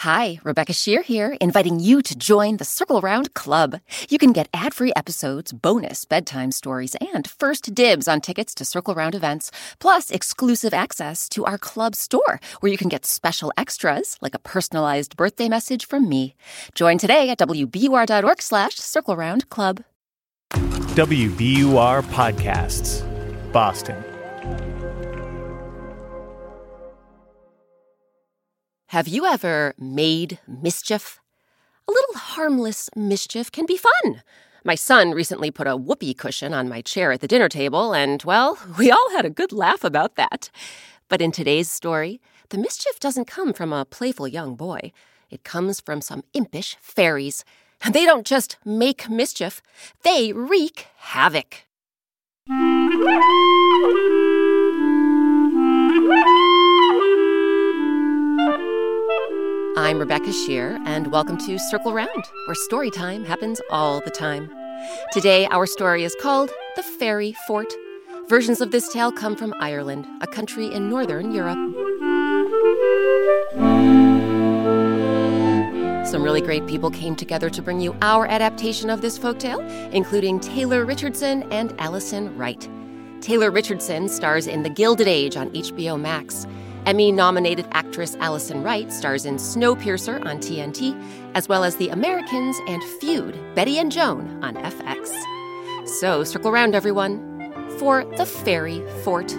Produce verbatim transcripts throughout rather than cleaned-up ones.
Hi, Rebecca Shear here, inviting you to join the Circle Round Club. You can get ad-free episodes, bonus bedtime stories, and first dibs on tickets to Circle Round events, plus exclusive access to our club store, where you can get special extras, like a personalized birthday message from me. Join today at wbur.org slash Circle Round Club. W B U R Podcasts, Boston. Have you ever made mischief? A little harmless mischief can be fun. My son recently put a whoopee cushion on my chair at the dinner table, and, well, we all had a good laugh about that. But in today's story, the mischief doesn't come from a playful young boy. It comes from some impish fairies. And they don't just make mischief, they wreak havoc. I'm Rebecca Shear, and welcome to Circle Round, where story time happens all the time. Today, our story is called The Fairy Fort. Versions of this tale come from Ireland, a country in northern Europe. Some really great people came together to bring you our adaptation of this folktale, including Taylor Richardson and Allison Wright. Taylor Richardson stars in The Gilded Age on H B O Max. Emmy-nominated actress Allison Wright stars in Snowpiercer on T N T, as well as The Americans and Feud, Betty and Joan on F X. So circle around, everyone, for The Fairy Fort.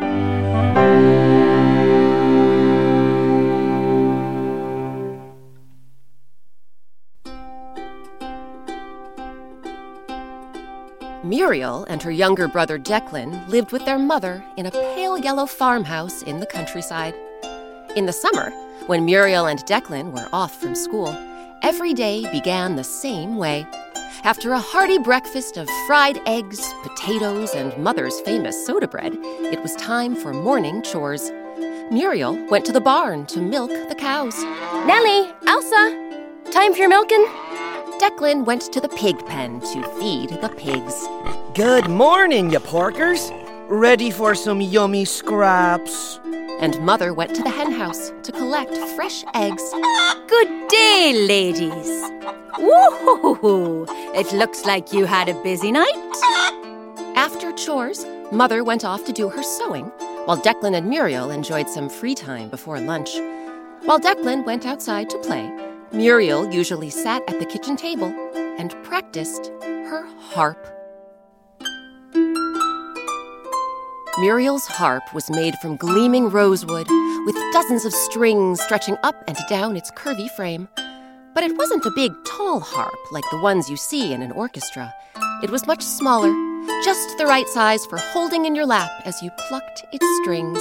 Muriel and her younger brother Declan lived with their mother in a pale yellow farmhouse in the countryside. In the summer, when Muriel and Declan were off from school, every day began the same way. After a hearty breakfast of fried eggs, potatoes, and mother's famous soda bread, it was time for morning chores. Muriel went to the barn to milk the cows. Nellie, Elsa, time for your milking? Declan went to the pig pen to feed the pigs. Good morning, you porkers. Ready for some yummy scraps? And Mother went to the hen house to collect fresh eggs. Good day, ladies. Woo-hoo-hoo. It looks like you had a busy night. After chores, Mother went off to do her sewing, while Declan and Muriel enjoyed some free time before lunch. While Declan went outside to play, Muriel usually sat at the kitchen table and practiced her harp. Muriel's harp was made from gleaming rosewood, with dozens of strings stretching up and down its curvy frame. But it wasn't a big, tall harp like the ones you see in an orchestra. It was much smaller, just the right size for holding in your lap as you plucked its strings.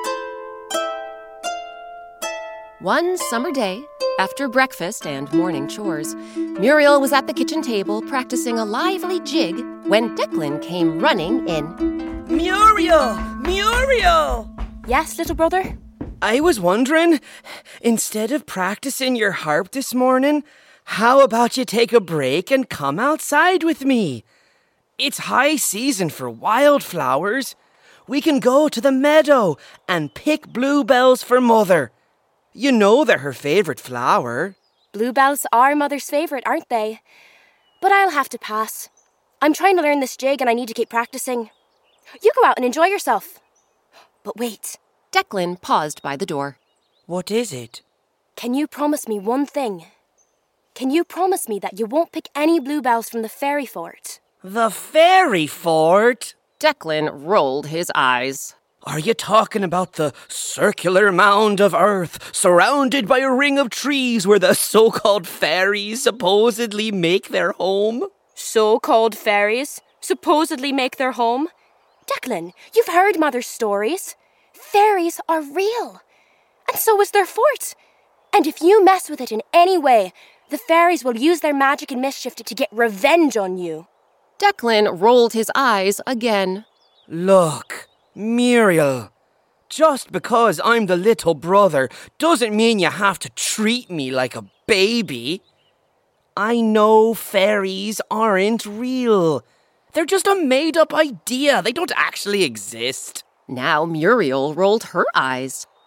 One summer day, after breakfast and morning chores, Muriel was at the kitchen table practicing a lively jig when Declan came running in. Muriel! Muriel! Yes, little brother? I was wondering, instead of practicing your harp this morning, how about you take a break and come outside with me? It's high season for wildflowers. We can go to the meadow and pick bluebells for Mother. You know they're her favourite flower. Bluebells are Mother's favourite, aren't they? But I'll have to pass. I'm trying to learn this jig and I need to keep practicing. You go out and enjoy yourself. But wait. Declan paused by the door. What is it? Can you promise me one thing? Can you promise me that you won't pick any bluebells from the fairy fort? The fairy fort? Declan rolled his eyes. Are you talking about the circular mound of earth surrounded by a ring of trees where the so-called fairies supposedly make their home? So-called fairies supposedly make their home? Declan, you've heard Mother's stories. Fairies are real. And so is their fort. And if you mess with it in any way, the fairies will use their magic and mischief to, to get revenge on you. Declan rolled his eyes again. Look, Muriel, just because I'm the little brother doesn't mean you have to treat me like a baby. I know fairies aren't real. They're just a made-up idea. They don't actually exist. Now Muriel rolled her eyes.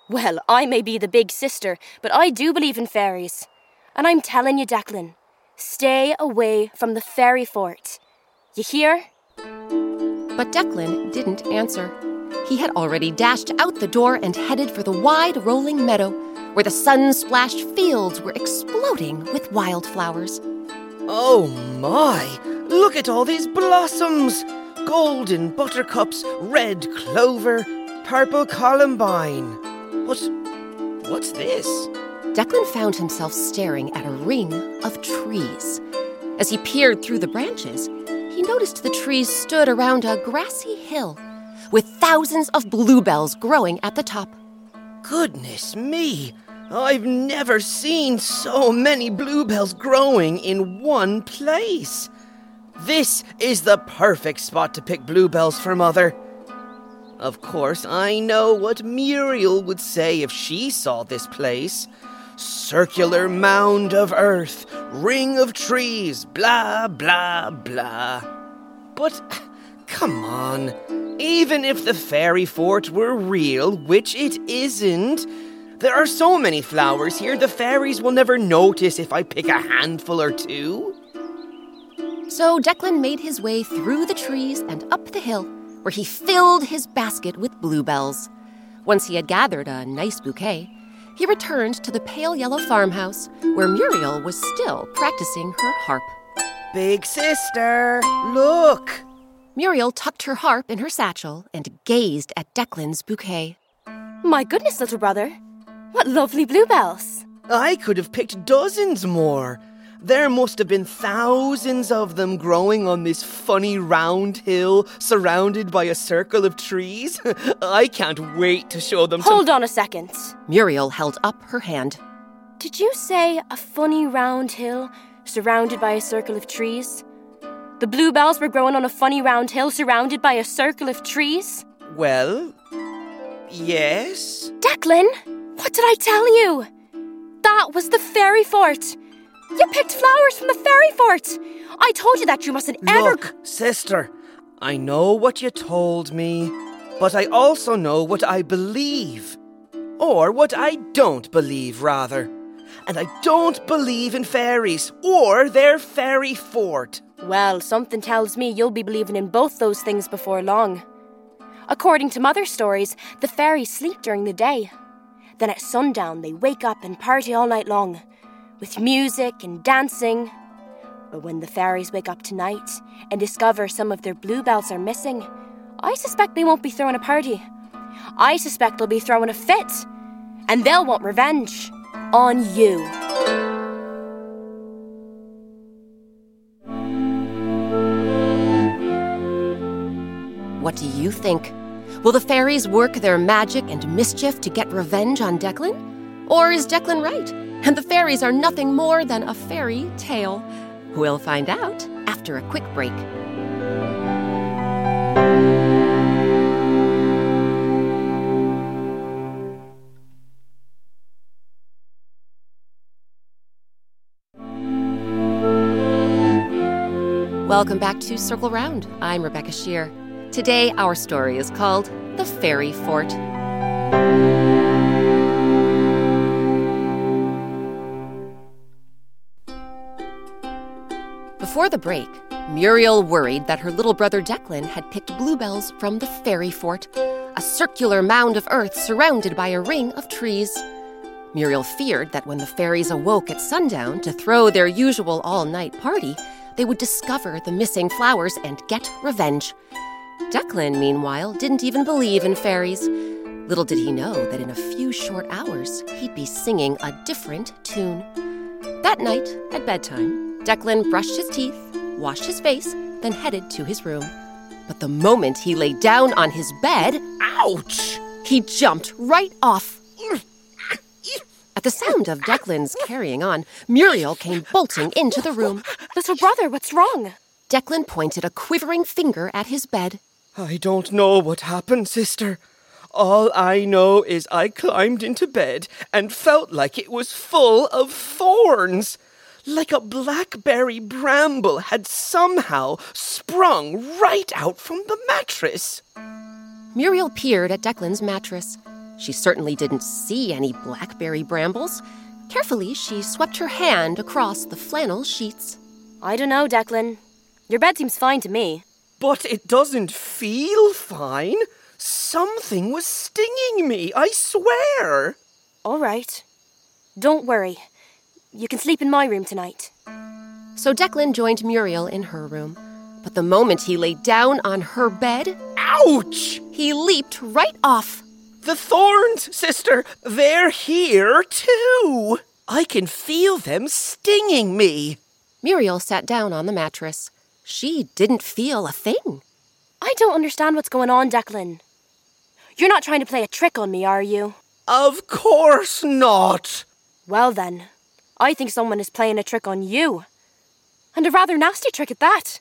Well, I may be the big sister, but I do believe in fairies. And I'm telling you, Declan, stay away from the fairy fort. You hear? But Declan didn't answer. He had already dashed out the door and headed for the wide rolling meadow, where the sun-splashed fields were exploding with wildflowers. Oh my! Look at all these blossoms! Golden buttercups, red clover, purple columbine. What? What's this? Declan found himself staring at a ring of trees. As he peered through the branches, he noticed the trees stood around a grassy hill, with thousands of bluebells growing at the top. Goodness me! I've never seen so many bluebells growing in one place. This is the perfect spot to pick bluebells for Mother. Of course, I know what Muriel would say if she saw this place. Circular mound of earth, ring of trees, blah, blah, blah. But, come on, even if the fairy fort were real, which it isn't, there are so many flowers here, the fairies will never notice if I pick a handful or two. So Declan made his way through the trees and up the hill, where he filled his basket with bluebells. Once he had gathered a nice bouquet, he returned to the pale yellow farmhouse, where Muriel was still practicing her harp. Big sister, look! Muriel tucked her harp in her satchel and gazed at Declan's bouquet. My goodness, little brother. What lovely bluebells. I could have picked dozens more. There must have been thousands of them growing on this funny round hill surrounded by a circle of trees. I can't wait to show them to... Hold on a second. Muriel held up her hand. Did you say a funny round hill surrounded by a circle of trees? The bluebells were growing on a funny round hill surrounded by a circle of trees? Well, yes. Declan, what did I tell you? That was the fairy fort. You picked flowers from the fairy fort. I told you that you mustn't ever... Look, sister, I know what you told me, but I also know what I believe. Or what I don't believe, rather. And I don't believe in fairies or their fairy fort. Well, something tells me you'll be believing in both those things before long. According to Mother's stories, the fairies sleep during the day. Then at sundown, they wake up and party all night long, with music and dancing. But when the fairies wake up tonight and discover some of their bluebells are missing, I suspect they won't be throwing a party. I suspect they'll be throwing a fit. And they'll want revenge on you. What do you think? Will the fairies work their magic and mischief to get revenge on Declan? Or is Declan right, and the fairies are nothing more than a fairy tale? We'll find out after a quick break. Welcome back to Circle Round. I'm Rebecca Shear. Today, our story is called The Fairy Fort. Before the break, Muriel worried that her little brother Declan had picked bluebells from the Fairy Fort, a circular mound of earth surrounded by a ring of trees. Muriel feared that when the fairies awoke at sundown to throw their usual all-night party, they would discover the missing flowers and get revenge. Declan, meanwhile, didn't even believe in fairies. Little did he know that in a few short hours, he'd be singing a different tune. That night, at bedtime, Declan brushed his teeth, washed his face, then headed to his room. But the moment he lay down on his bed, ouch! He jumped right off. At the sound of Declan's carrying on, Muriel came bolting into the room. Little brother, what's wrong? Declan pointed a quivering finger at his bed. I don't know what happened, sister. All I know is I climbed into bed and felt like it was full of thorns. Like a blackberry bramble had somehow sprung right out from the mattress. Muriel peered at Declan's mattress. She certainly didn't see any blackberry brambles. Carefully, she swept her hand across the flannel sheets. I don't know, Declan. Your bed seems fine to me. But it doesn't feel fine. Something was stinging me, I swear. All right. Don't worry. You can sleep in my room tonight. So Declan joined Muriel in her room. But the moment he lay down on her bed, ouch! He leaped right off. The thorns, sister, they're here too. I can feel them stinging me. Muriel sat down on the mattress. She didn't feel a thing. I don't understand what's going on, Declan. You're not trying to play a trick on me, are you? Of course not. Well then, I think someone is playing a trick on you. And a rather nasty trick at that.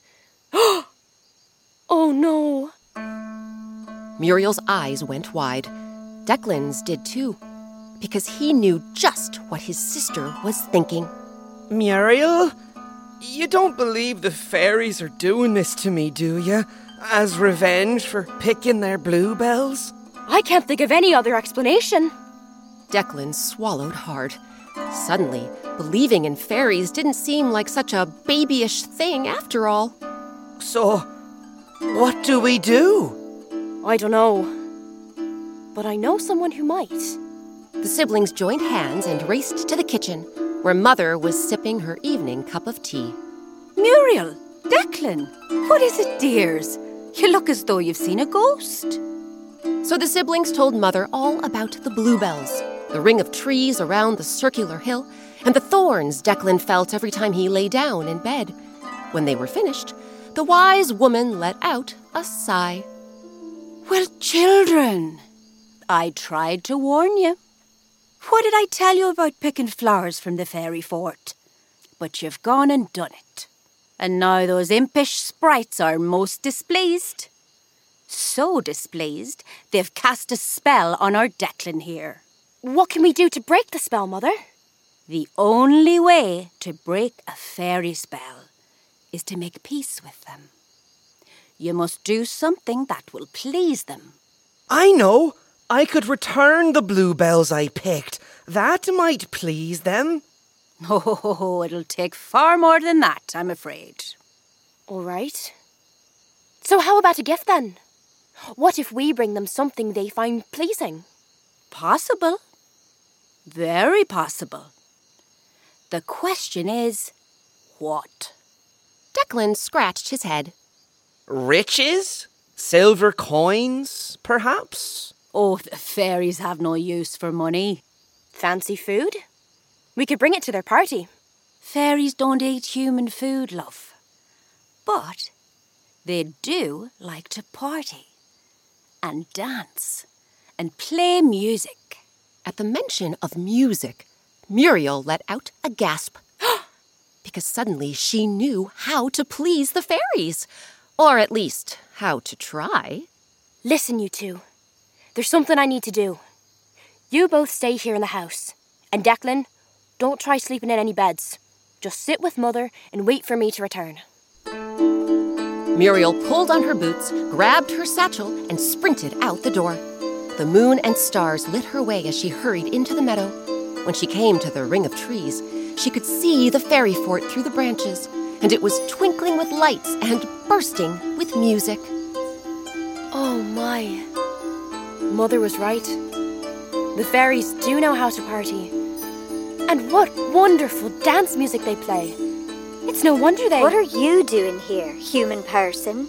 Oh no. Muriel's eyes went wide. Declan's did too, because he knew just what his sister was thinking. Muriel, you don't believe the fairies are doing this to me, do you? As revenge for picking their bluebells? I can't think of any other explanation. Declan swallowed hard. Suddenly, believing in fairies didn't seem like such a babyish thing after all. So, what do we do? I don't know. But I know someone who might. The siblings joined hands and raced to the kitchen, where Mother was sipping her evening cup of tea. Muriel, Declan, what is it, dears? You look as though you've seen a ghost. So the siblings told Mother all about the bluebells, the ring of trees around the circular hill, and the thorns Declan felt every time he lay down in bed. When they were finished, the wise woman let out a sigh. Well, children, I tried to warn you. What did I tell you about picking flowers from the fairy fort? But you've gone and done it. And now those impish sprites are most displeased. So displeased, they've cast a spell on our Declan here. What can we do to break the spell, Mother? The only way to break a fairy spell is to make peace with them. You must do something that will please them. I know. I could return the bluebells I picked. That might please them. Oh, it'll take far more than that, I'm afraid. All right. So how about a gift then? What if we bring them something they find pleasing? Possible. Very possible. The question is, what? Declan scratched his head. Riches? Silver coins, perhaps? Oh, the fairies have no use for money. Fancy food? We could bring it to their party. Fairies don't eat human food, love. But they do like to party and dance and play music. At the mention of music, Muriel let out a gasp. Because suddenly she knew how to please the fairies. Or at least, how to try. Listen, you two. There's something I need to do. You both stay here in the house. And Declan, don't try sleeping in any beds. Just sit with Mother and wait for me to return. Muriel pulled on her boots, grabbed her satchel, and sprinted out the door. The moon and stars lit her way as she hurried into the meadow. When she came to the ring of trees, she could see the fairy fort through the branches, and it was twinkling with lights and bursting with music. Oh my. Mother was right. The fairies do know how to party. And what wonderful dance music they play. It's no wonder they... What are you doing here, human person?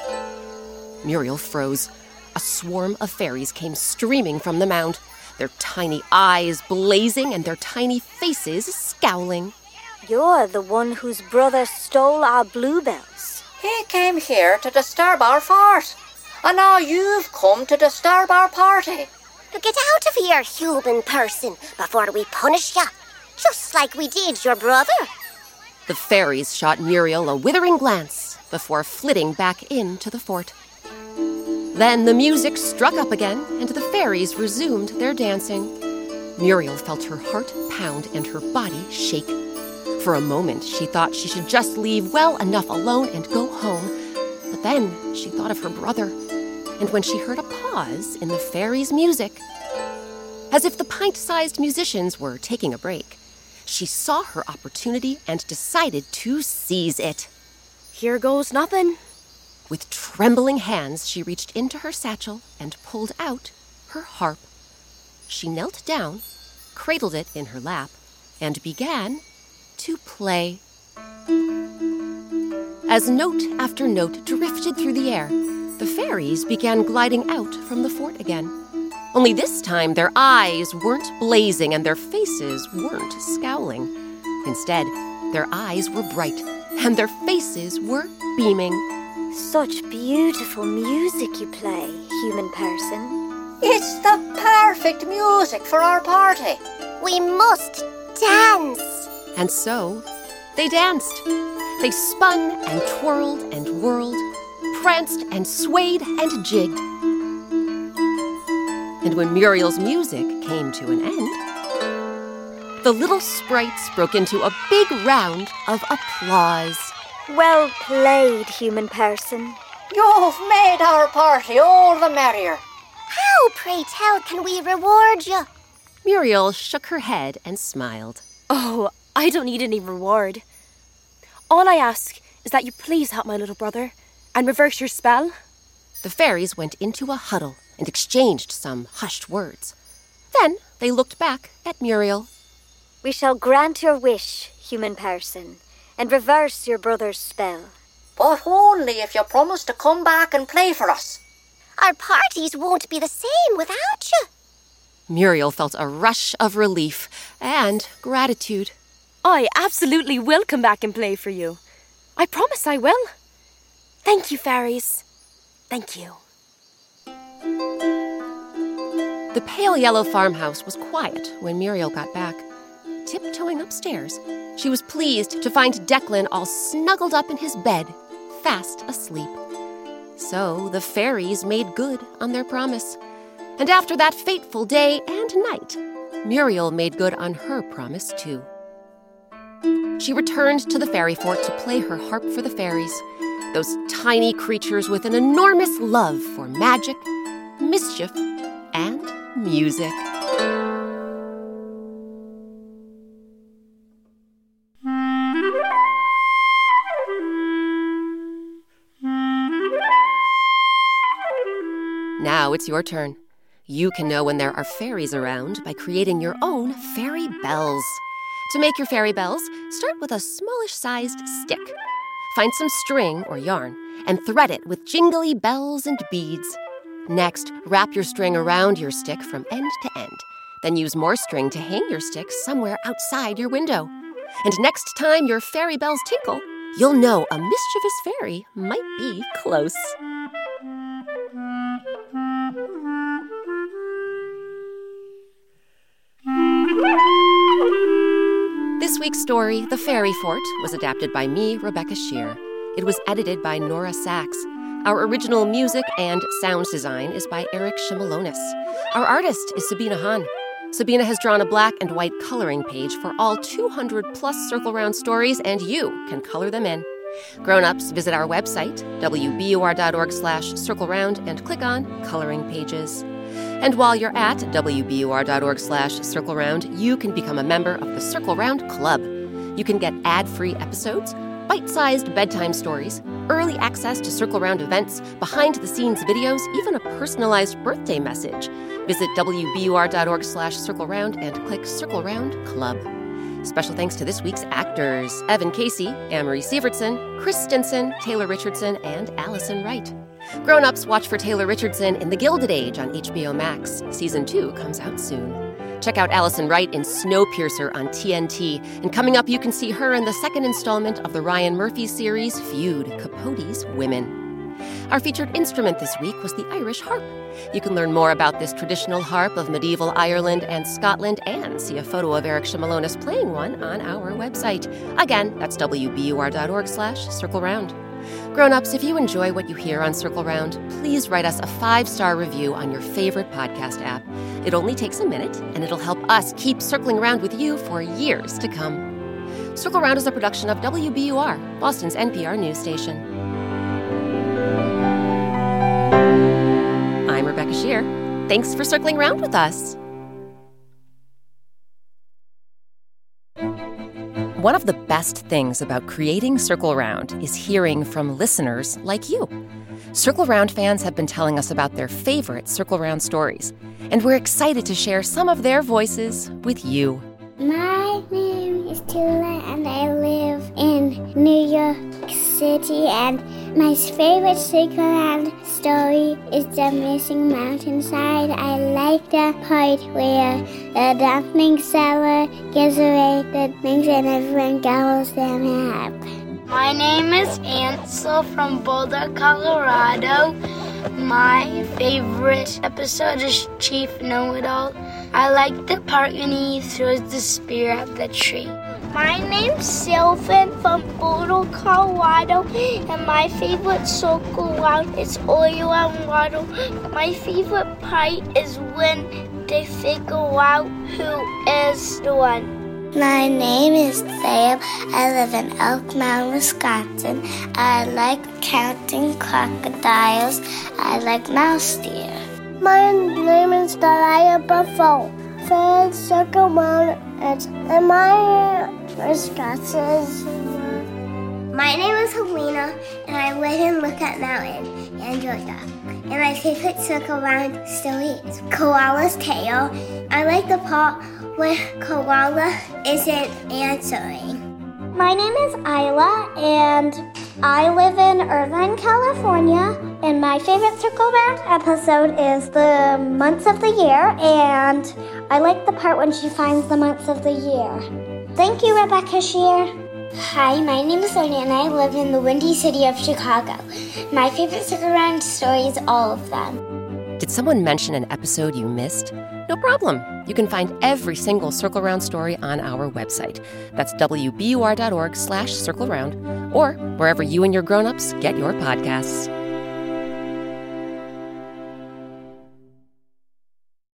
Muriel froze. A swarm of fairies came streaming from the mound, their tiny eyes blazing and their tiny faces scowling. You're the one whose brother stole our bluebells. He came here to disturb our fort. And now you've come to disturb our party. Get out of here, human person, before we punish you. Just like we did your brother. The fairies shot Muriel a withering glance before flitting back into the fort. Then the music struck up again, and the fairies resumed their dancing. Muriel felt her heart pound and her body shake. For a moment, she thought she should just leave well enough alone and go home. But then she thought of her brother. And when she heard a pause in the fairies' music, as if the pint-sized musicians were taking a break. She saw her opportunity and decided to seize it. Here goes nothing. With trembling hands, she reached into her satchel and pulled out her harp. She knelt down, cradled it in her lap, and began to play. As note after note drifted through the air, the fairies began gliding out from the fort again. Only this time their eyes weren't blazing and their faces weren't scowling. Instead, their eyes were bright and their faces were beaming. Such beautiful music you play, human person. It's the perfect music for our party. We must dance. And so, they danced. They spun and twirled and whirled, pranced and swayed and jigged. And when Muriel's music came to an end, the little sprites broke into a big round of applause. Well played, human person. You've made our party all the merrier. How, pray tell, can we reward you? Muriel shook her head and smiled. Oh, I don't need any reward. All I ask is that you please help my little brother and reverse your spell. The fairies went into a huddle and exchanged some hushed words. Then they looked back at Muriel. We shall grant your wish, human person, and reverse your brother's spell. But only if you promise to come back and play for us. Our parties won't be the same without you. Muriel felt a rush of relief and gratitude. I absolutely will come back and play for you. I promise I will. Thank you, fairies. Thank you. The pale yellow farmhouse was quiet when Muriel got back. Tiptoeing upstairs, she was pleased to find Declan all snuggled up in his bed, fast asleep. So the fairies made good on their promise. And after that fateful day and night, Muriel made good on her promise too. She returned to the fairy fort to play her harp for the fairies, those tiny creatures with an enormous love for magic, mischief, and music. Now it's your turn. You can know when there are fairies around by creating your own fairy bells. To make your fairy bells, start with a smallish-sized stick. Find some string or yarn and thread it with jingly bells and beads. Next, wrap your string around your stick from end to end. Then use more string to hang your stick somewhere outside your window. And next time your fairy bells tinkle, you'll know a mischievous fairy might be close. This week's story, The Fairy Fort, was adapted by me, Rebecca Shear. It was edited by Nora Sachs. Our original music and sound design is by Eric Shimalonis. Our artist is Sabina Hahn. Sabina has drawn a black and white coloring page for all two hundred plus Circle Round stories, and you can color them in. Grown-ups, visit our website, w b u r dot org slash circle round, and click on Coloring Pages. And while you're at w b u r dot org slash circle round, you can become a member of the Circle Round Club. You can get ad-free episodes, bite-sized bedtime stories, early access to Circle Round events, behind-the-scenes videos, even a personalized birthday message. Visit w b u r dot org slash circle round and click Circle Round Club. Special thanks to this week's actors, Evan Casey, Amory Sievertson, Chris Stinson, Taylor Richardson, and Allison Wright. Grown-ups, watch for Taylor Richardson in The Gilded Age on H B O Max. Season two comes out soon. Check out Allison Wright in Snowpiercer on T N T. And coming up, you can see her in the second installment of the Ryan Murphy series, Feud, Capote's Women. Our featured instrument this week was the Irish harp. You can learn more about this traditional harp of medieval Ireland and Scotland and see a photo of Eric Shimalonis playing one on our website. Again, that's w b u r dot org slash circle round. Grown-ups, if you enjoy what you hear on Circle Round, please write us a five-star review on your favorite podcast app. It only takes a minute, and it'll help us keep circling around with you for years to come. Circle Round is a production of W B U R, Boston's N P R news station. I'm Rebecca Shear. Thanks for circling around with us. One of the best things about creating Circle Round is hearing from listeners like you. Circle Round fans have been telling us about their favorite Circle Round stories, and we're excited to share some of their voices with you. My name is Tula, and I live in New York City, and my favorite Circle Round story is The Missing Mountainside. I like the part where the dumpling seller gives away the things and everyone gobbles them up. My name is Ansel from Boulder, Colorado. My favorite episode is Chief Know-It-All. I like the part when he throws the spear at the tree. My name's Sylvan from Boulder, Colorado, and my favorite Circle Round is oil and water. My favorite part is when they figure out who is the one. My name is Sam. I live in Elk Mound, Wisconsin. I like counting crocodiles. I like mouse deer. My name is Delia Buffalo. Friends Circle Round. And my Wisconsin. My name is Helena, and I live in Lookout Mountain in Georgia. And my favorite Circle Round story is Koala's Tail. I like the part where Koala isn't answering. My name is Isla, and I live in Irvine, California. And my favorite Circle Round episode is the months of the year, and I like the part when she finds the months of the year. Thank you, Rebecca Shear. Hi, my name is Sonia, and I live in the Windy City of Chicago. My favorite Circle Round story is all of them. Did someone mention an episode you missed? No problem. You can find every single Circle Round story on our website. That's W B U R dot org slash Circle Round, or wherever you and your grown-ups get your podcasts.